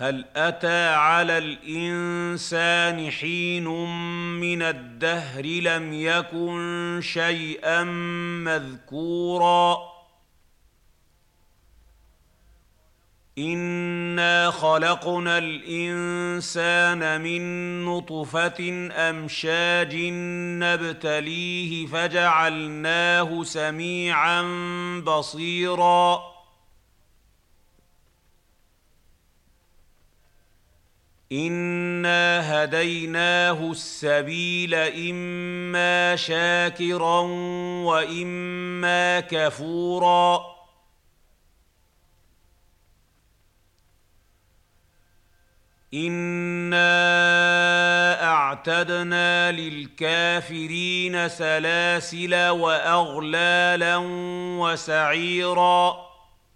هل أتى على الإنسان حين من الدهر لم يكن شيئا مذكورا إنا خلقنا الإنسان من نطفة أمشاج نبتليه فجعلناه سميعا بصيرا إنا هديناه السبيل إما شاكرا وإما كفورا إنا أعتدنا للكافرين سلاسل وأغلالا وسعيرا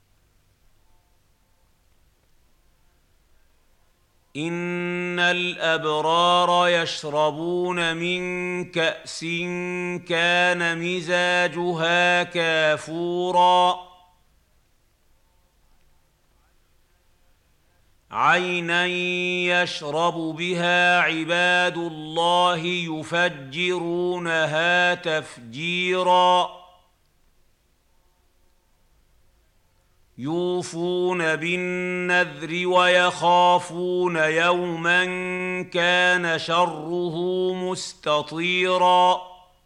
إن الأبرار يشربون من كأس كان مزاجها كافورا عينا يشرب بها عباد الله يفجرونها تفجيرا يوفون بالنذر ويخافون يوما كان شره مستطيرا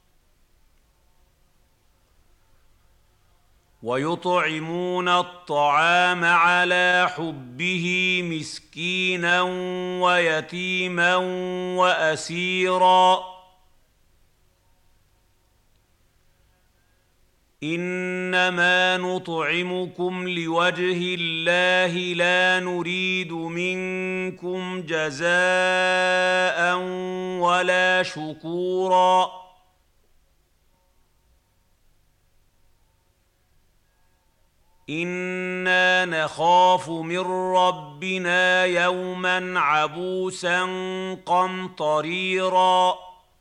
ويطعمون الطعام على حبه مسكينا ويتيما وأسيرا إنما نطعمكم لوجه الله لا نريد منكم جزاء ولا شكورا إنا نخاف من ربنا يوما عبوسا قمطريرا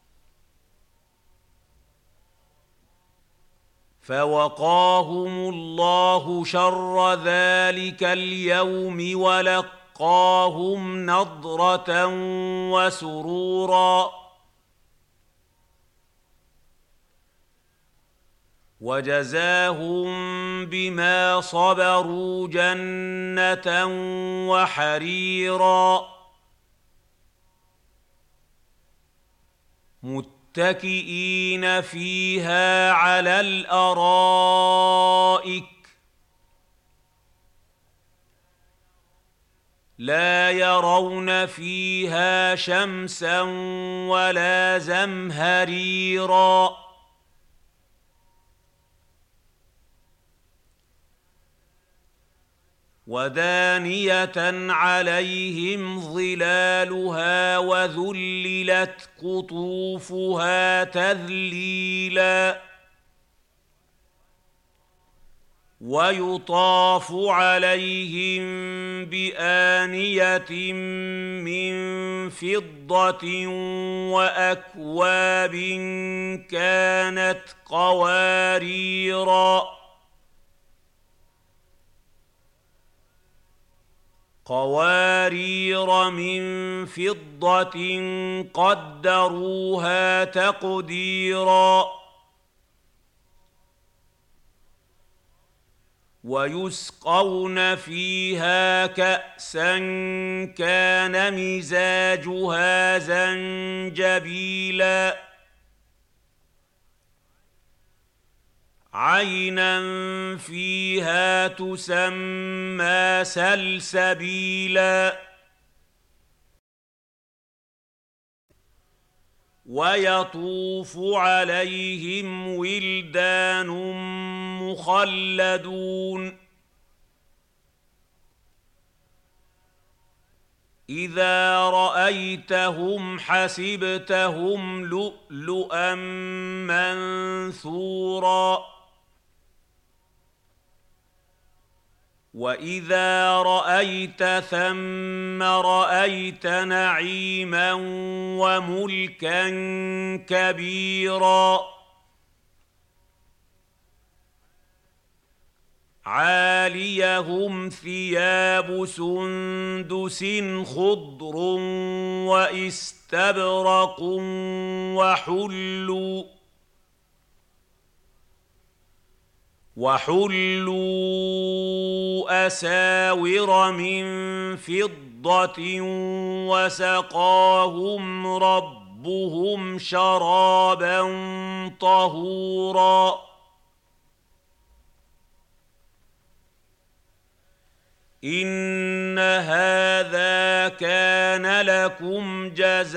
فوقاهم الله شر ذلك اليوم ولقاهم نضرة وسرورا وجزاهم بما صبروا جنة وحريرا متكئين فيها على الأرائك لا يرون فيها شمسا ولا زمهريرا ودانية عليهم ظلالها وذللت قطوفها تذليلا ويطاف عليهم بآنية من فضة وأكواب كانت قوارير من فضة قدروها تقديرا ويسقون فيها كأسا كان مزاجها زنجبيلا عينا فيها تسمى سلسبيلا ويطوف عليهم ولدان مخلدون إذا رأيتهم حسبتهم لؤلؤا منثورا وإذا رأيت ثم رأيت نعيما وملكا كبيرا عاليهم ثياب سندس خضر واستبرق وحلوا أساور من فضة وسقاهم ربهم شرابا طهورا إن هذا كان لكم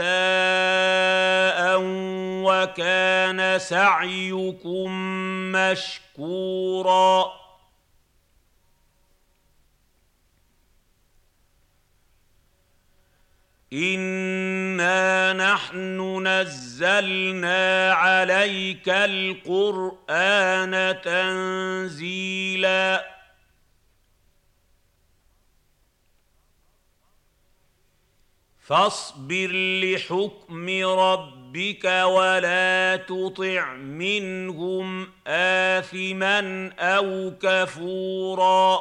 جزاء وكان سعيكم مشكورا إنا نحن نزلنا عليك القرآن تنزيلا فاصبر لحكم ربك ولا تطع منهم آثما أو كفورا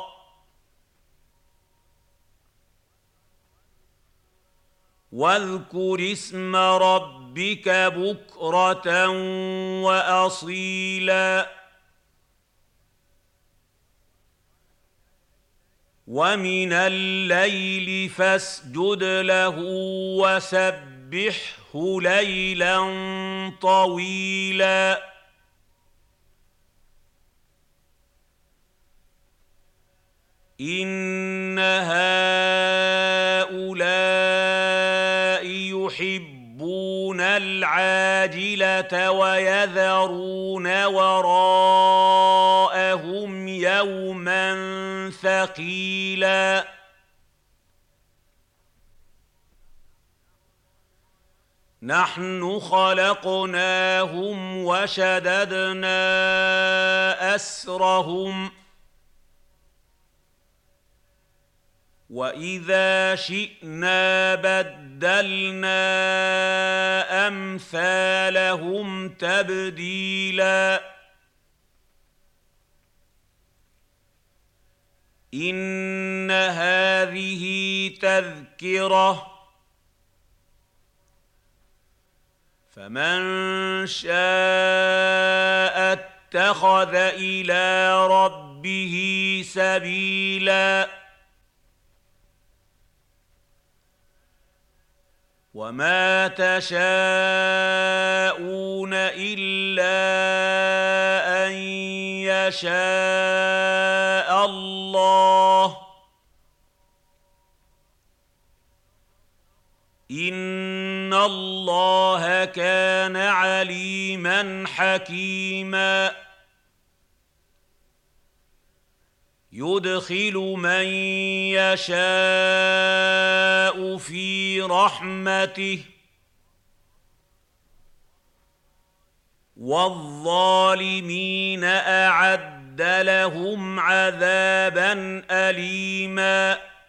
واذكر اسم ربك بكرة وأصيلا ومن الليل فاسجد له وسبحه ليلا طويلا إن هؤلاء يحبون العاجلة ويذرون وراءهم يوما ثقيلا نحن خلقناهم وشددنا أسرهم وإذا شئنا بدلنا أمثالهم تبديلا إن هذه تذكرة فمن شاء اتخذ إلى ربه سبيلا وما تشاءون إلا أن يشاء الله إن الله كان عليما حكيما يدخل من يشاء في رحمته والظالمين أعد لهم عذابا أليما